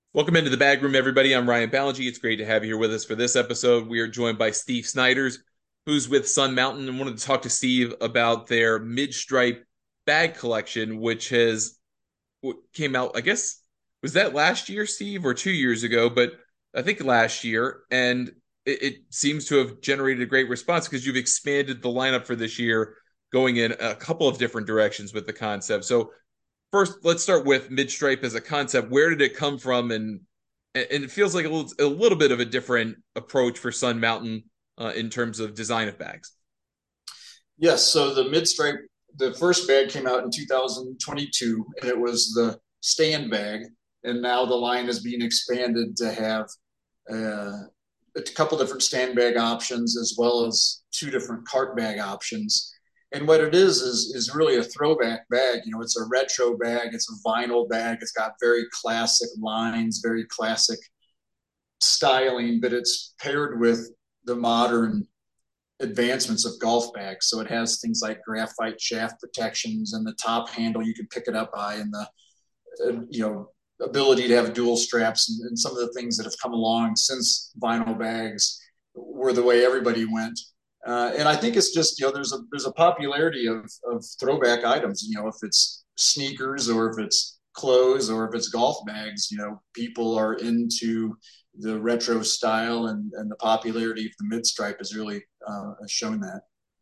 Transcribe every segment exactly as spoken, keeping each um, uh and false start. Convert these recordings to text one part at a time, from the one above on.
Welcome into the bag room, everybody. I'm Ryan Balaji. It's great to have you here with us for this episode. We are joined by Steve Snyders, who's with Sun Mountain, and wanted to talk to Steve about their mid-stripe bag collection, which has what came out, I guess, was that last year, Steve, or two years ago? But I think last year, and it, it seems to have generated a great response because you've expanded the lineup for this year, going in a couple of different directions with the concept. So first, let's start with mid-stripe as a concept. Where did it come from? And and it feels like a little, a little bit of a different approach for Sun Mountain uh, in terms of design of bags. Yes, so the mid stripe, the first bag came out in two thousand twenty-two, and it was the stand bag. And now the line is being expanded to have uh, a couple different stand bag options as well as two different cart bag options. And what it is is is really a throwback bag. You know, it's a retro bag. It's a vinyl bag. It's got very classic lines, very classic styling, but it's paired with the modern advancements of golf bags. So it has things like graphite shaft protections and the top handle you can pick it up by, and the uh, you know ability to have dual straps, and, and some of the things that have come along since vinyl bags were the way everybody went. Uh, and I think it's just you know there's a there's a popularity of of throwback items. You know, if it's sneakers or if it's clothes or if it's golf bags, you know, people are into the retro style, and, and the popularity of the mid stripe has really uh, shown that.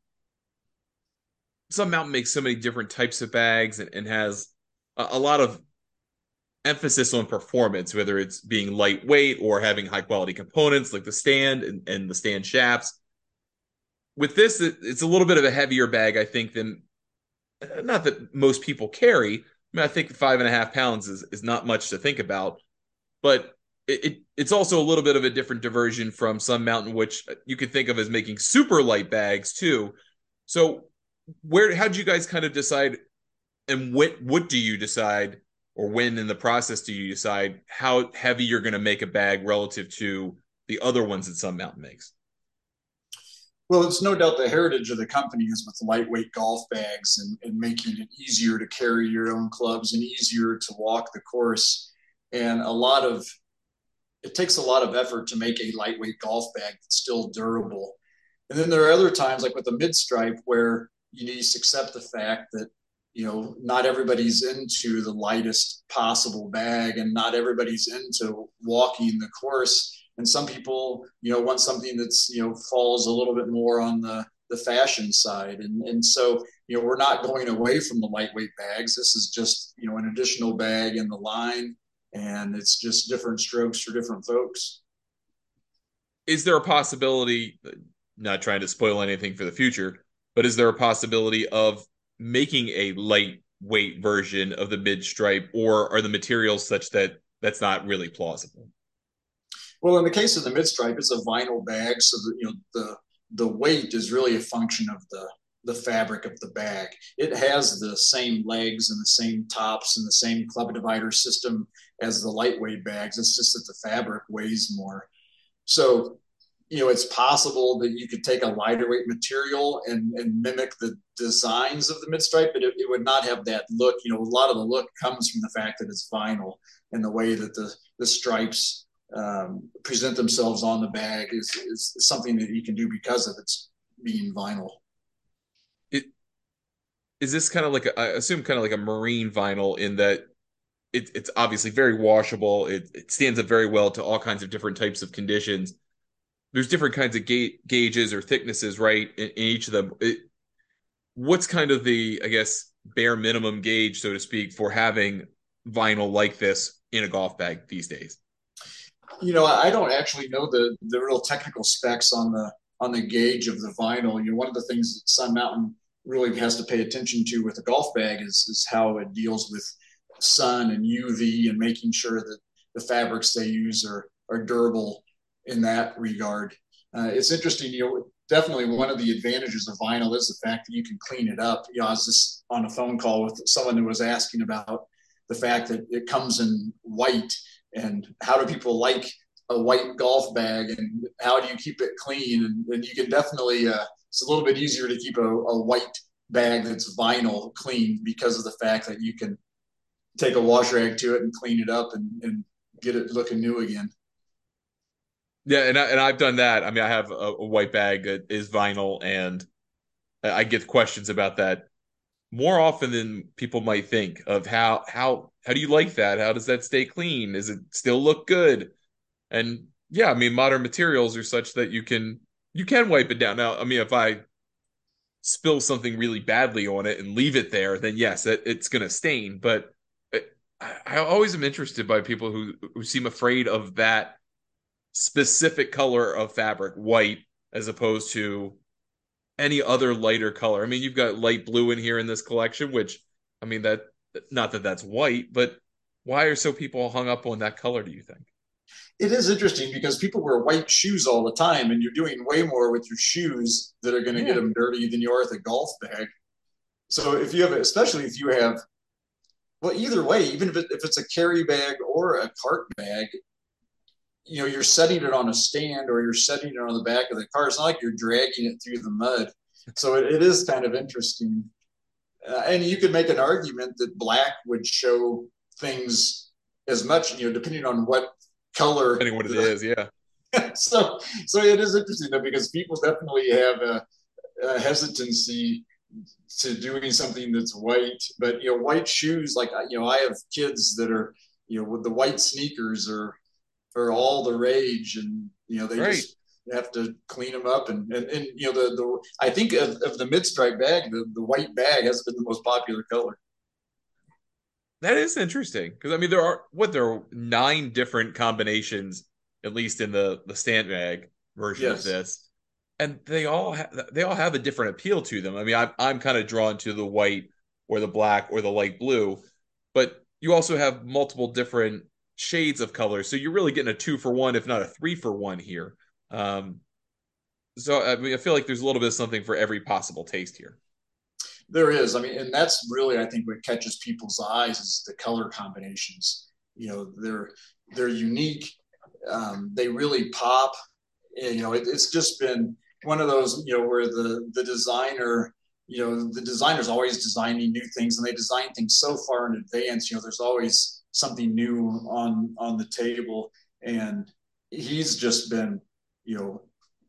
Sun Mountain makes so many different types of bags and, and has a, a lot of emphasis on performance, whether it's being lightweight or having high quality components like the stand and, and the stand shafts. With this, it, it's a little bit of a heavier bag, I think, than not that most people carry. I mean, I think five and a half pounds is, is not much to think about, but it, it it's also a little bit of a different diversion from Sun Mountain, which you could think of as making super light bags too. So, where how did you guys kind of decide, and what what do you decide, or when in the process do you decide how heavy you're going to make a bag relative to the other ones that Sun Mountain makes? Well, it's no doubt the heritage of the company is with lightweight golf bags, and, and making it easier to carry your own clubs and easier to walk the course. And a lot of it takes a lot of effort to make a lightweight golf bag that's still durable. And then there are other times, like with the mid stripe, where you need to accept the fact that you know not everybody's into the lightest possible bag, and not everybody's into walking the course. And some people, you know, want something that's you know falls a little bit more on the the fashion side. And and so you know we're not going away from the lightweight bags. This is just you know an additional bag in the line, and it's just different strokes for different folks. Is there a possibility, not trying to spoil anything for the future, but is there a possibility of making a lightweight version of the mid stripe, or are the materials such that that's not really plausible? Well, in the case of the mid stripe, it's a vinyl bag, so that you know the the weight is really a function of the the fabric of the bag. It has the same legs and the same tops and the same club divider system as the lightweight bags. It's just that the fabric weighs more. So, you know, it's possible that you could take a lighter weight material and, and mimic the designs of the mid stripe, but it, it would not have that look. You know, a lot of the look comes from the fact that it's vinyl, and the way that the the stripes um, present themselves on the bag is, is something that you can do because of its being vinyl. It is this kind of like a, I assume kind of like a marine vinyl in that it, it's obviously very washable. It, it stands up very well to all kinds of different types of conditions. There's different kinds of ga- gauges or thicknesses, right, in, in each of them. It, what's kind of the, I guess, bare minimum gauge, so to speak, for having vinyl like this in a golf bag these days? You know, I don't actually know the the real technical specs on the on the gauge of the vinyl. You know, one of the things that Sun Mountain really has to pay attention to with a golf bag is is how it deals with sun and U V, and making sure that the fabrics they use are are durable in that regard. Uh, it's interesting, you know, definitely one of the advantages of vinyl is the fact that you can clean it up. You know, I was just on a phone call with someone who was asking about the fact that it comes in white, and how do people like a white golf bag, and how do you keep it clean? And, and you can definitely, uh, it's a little bit easier to keep a, a white bag that's vinyl clean because of the fact that you can take a wash rag to it and clean it up, and, and get it looking new again. Yeah, and I, and I've done that. I mean, I have a, a white bag that is vinyl, and I get questions about that more often than people might think. Of how how how do you like that? How does that stay clean? Does it still look good? And yeah, I mean, modern materials are such that you can you can wipe it down. Now, I mean, if I spill something really badly on it and leave it there, then yes, it, it's going to stain. But it, I, I always am interested by people who who seem afraid of that specific color of fabric, white, as opposed to any other lighter color. I mean, you've got light blue in here in this collection, which, I mean, that not that that's white, but why are so people hung up on that color, do you think? It is interesting because people wear white shoes all the time, and you're doing way more with your shoes that are going to get Yeah. them dirty than you are with a golf bag. So if you have, especially if you have, well, either way, even if, it, if it's a carry bag or a cart bag, you know, you're setting it on a stand or you're setting it on the back of the car. It's not like you're dragging it through the mud. So it, it is kind of interesting. Uh, and you could make an argument that black would show things as much, you know, depending on what color. Depending on what it The, is, yeah. so, so it is interesting though, because people definitely have a, a hesitancy to doing something that's white. But you know, white shoes, like you know, I have kids that are, you know, with the white sneakers are are all the rage, and you know, they Right. just have to clean them up. And and, and you know, the the I think of, of the mid stripe bag, the, the white bag has been the most popular color. That is interesting because I mean there are what there are nine different combinations at least in the the stand bag version of Yes, this, and they all ha- they all have a different appeal to them. I mean, I'm I'm kind of drawn to the white or the black or the light blue, but you also have multiple different shades of color, so you're really getting a two for one, if not a three for one here. Um, so I mean, I feel like there's a little bit of something for every possible taste here. there is. I mean, and that's really I think what catches people's eyes is the color combinations. You know, they're they're unique. Um, they really pop. And, you know, it, it's just been one of those, you know, where the the designer, you know, the designer's always designing new things, and they design things so far in advance. You know, there's always something new on on the table, and he's just been, you know,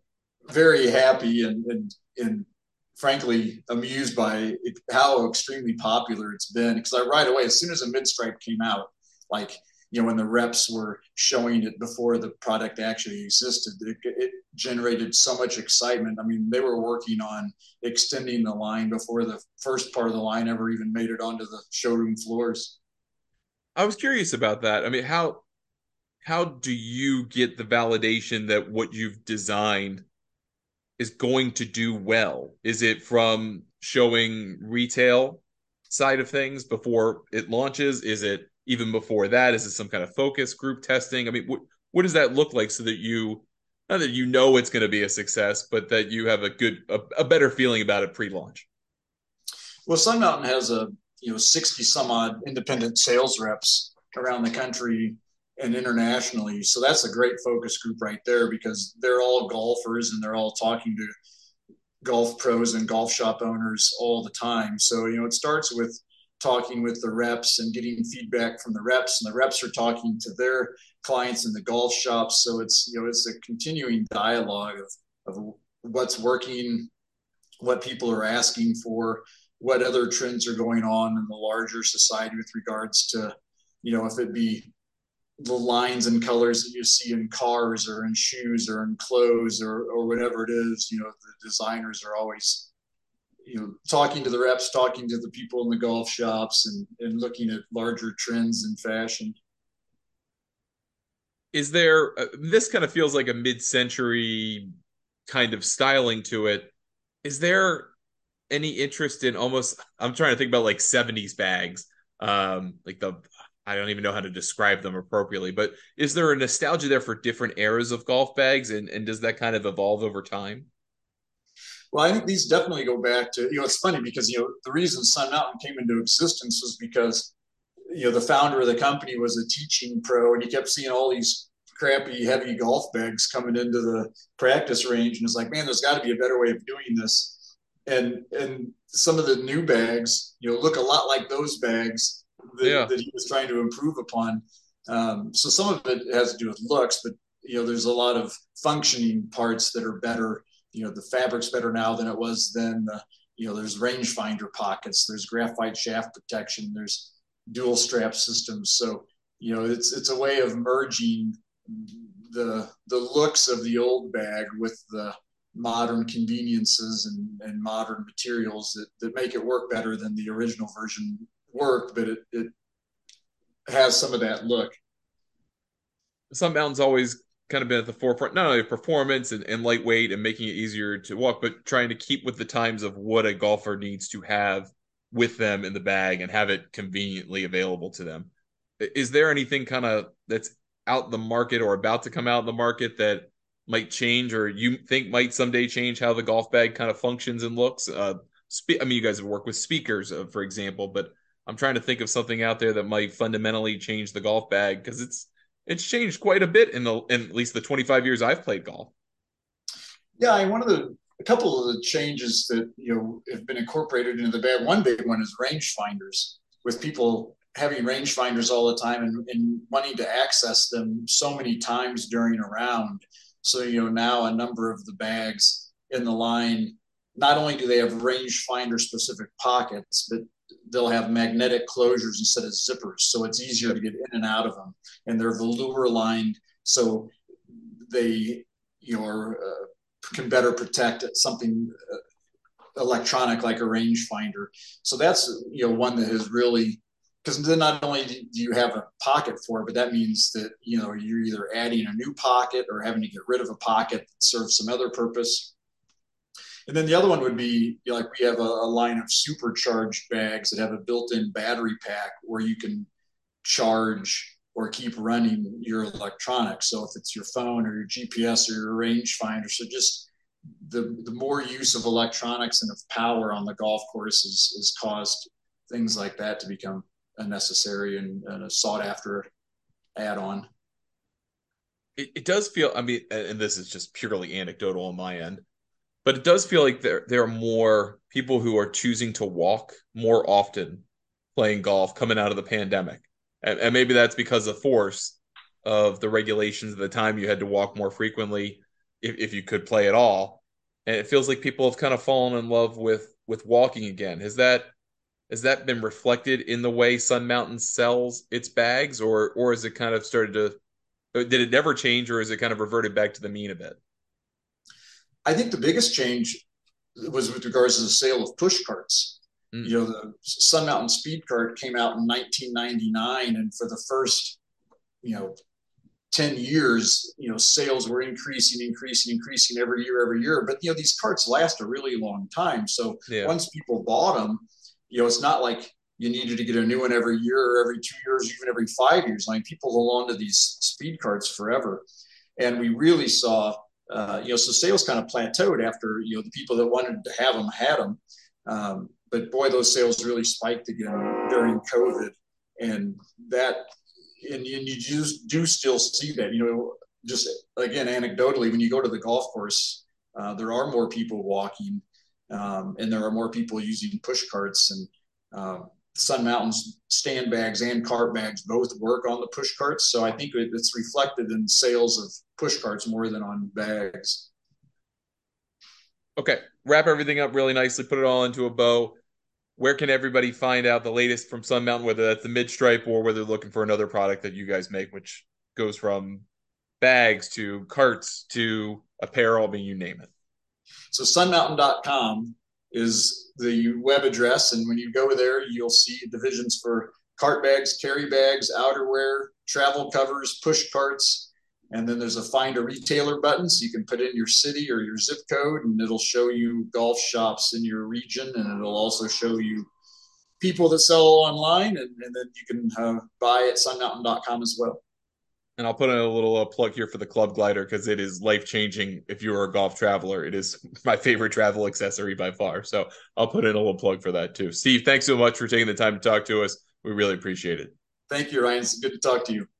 very happy and and and frankly amused by it, how extremely popular it's been. Because I right away, as soon as a mid stripe came out, like you know when the reps were showing it before the product actually existed, it, it generated so much excitement. I mean, they were working on extending the line before the first part of the line ever even made it onto the showroom floors. I was curious about that. I mean, how how do you get the validation that what you've designed is going to do well? Is it from showing retail side of things before it launches? Is it even before that? Is it some kind of focus group testing? I mean, what what does that look like so that you not that you know it's going to be a success, but that you have a good a, a better feeling about it pre-launch? Well, Sun Mountain has a you know sixty some odd independent sales reps around the country and internationally. So that's a great focus group right there because they're all golfers and they're all talking to golf pros and golf shop owners all the time. So, you know, it starts with talking with the reps and getting feedback from the reps, and the reps are talking to their clients in the golf shops. So it's, you know, it's a continuing dialogue of, of what's working, what people are asking for, what other trends are going on in the larger society with regards to, you know, if it be the lines and colors that you see in cars or in shoes or in clothes or, or whatever it is, you know, the designers are always, you know, talking to the reps, talking to the people in the golf shops and, and looking at larger trends in fashion. Is there uh, this kind of feels like a mid-century kind of styling to it? Is there any interest in almost I'm trying to think about like seventies bags, um like the I don't even know how to describe them appropriately, but is there a nostalgia there for different eras of golf bags, and and does that kind of evolve over time? Well, I think these definitely go back to, you know, it's funny because, you know, the reason Sun Mountain came into existence was because, you know, the founder of the company was a teaching pro and he kept seeing all these crappy, heavy golf bags coming into the practice range. And it's like, man, there's got to be a better way of doing this. And, and some of the new bags, you know, look a lot like those bags that, Yeah. that he was trying to improve upon. Um, so some of it has to do with looks, but you know, there's a lot of functioning parts that are better. You know, the fabric's better now than it was then. The, you know, there's rangefinder pockets, there's graphite shaft protection, there's dual strap systems. So you know, it's it's a way of merging the the looks of the old bag with the modern conveniences and, and modern materials that, that make it work better than the original version worked, but it, it has some of that look. Sun Mountain's always kind of been at the forefront, not only of performance and, and lightweight and making it easier to walk, but trying to keep with the times of what a golfer needs to have with them in the bag and have it conveniently available to them. Is there anything kind of that's out the market or about to come out in the market that might change or you think might someday change how the golf bag kind of functions and looks? Uh, spe- I mean, you guys have worked with speakers, uh, for example, but I'm trying to think of something out there that might fundamentally change the golf bag because it's it's changed quite a bit in the in at least the twenty-five years I've played golf. Yeah, I, one of the a couple of the changes that you know have been incorporated into the bag. One big one is rangefinders, with people having rangefinders all the time and, and wanting to access them so many times during a round. So you know now a number of the bags in the line, not only do they have rangefinder specific pockets, but they'll have magnetic closures instead of zippers, so it's easier to get in and out of them. And they're velour lined, so they you know are, uh, can better protect something uh, electronic like a rangefinder. So that's you know one that has really, because then not only do you have a pocket for it, but that means that you know you're either adding a new pocket or having to get rid of a pocket that serves some other purpose. And then the other one would be you know, like we have a, a line of supercharged bags that have a built-in battery pack where you can charge or keep running your electronics. So if it's your phone or your G P S or your rangefinder, so just the the more use of electronics and of power on the golf course has, has caused things like that to become unnecessary and, and a sought after add-on. It, it does feel, I mean, and this is just purely anecdotal on my end, but it does feel like there there are more people who are choosing to walk more often playing golf coming out of the pandemic. And, and maybe that's because of force of the regulations at the time you had to walk more frequently if, if you could play at all. And it feels like people have kind of fallen in love with with walking again. Has that has that been reflected in the way Sun Mountain sells its bags, or or has it kind of started to did it never change, or is it kind of reverted back to the mean a bit? I think the biggest change was with regards to the sale of push carts. Mm. You know, the Sun Mountain Speed Cart came out in nineteen ninety-nine, and for the first, you know, ten years, you know, sales were increasing, increasing, increasing every year, every year. But, you know, these carts last a really long time. So Yeah. once people bought them, you know, it's not like you needed to get a new one every year or every two years, even every five years. I mean, people hold on to these speed carts forever. And we really saw, uh, you know, so sales kind of plateaued after, you know, the people that wanted to have them had them. Um, but boy, those sales really spiked again during COVID. And that, and, and you just do still see that, you know, just again, anecdotally, when you go to the golf course, uh, there are more people walking, um, and there are more people using push carts. And um, Sun Mountain's stand bags and cart bags both work on the push carts. So I think it's reflected in sales of push carts more than on bags. Okay. Wrap everything up really nicely, put it all into a bow. Where can everybody find out the latest from Sun Mountain, whether that's the mid stripe or whether they're looking for another product that you guys make, which goes from bags to carts to apparel, I mean, you name it. So sun mountain dot com is the web address. And when you go there, you'll see divisions for cart bags, carry bags, outerwear, travel covers, push carts. And then there's a find a retailer button. So you can put in your city or your zip code, and it'll show you golf shops in your region. And it'll also show you people that sell online. And, and then you can uh, buy at sun mountain dot com as well. And I'll put in a little uh, plug here for the Club Glider because it is life changing. If you're a golf traveler, it is my favorite travel accessory by far. So I'll put in a little plug for that too. Steve, thanks so much for taking the time to talk to us. We really appreciate it. Thank you, Ryan. It's good to talk to you.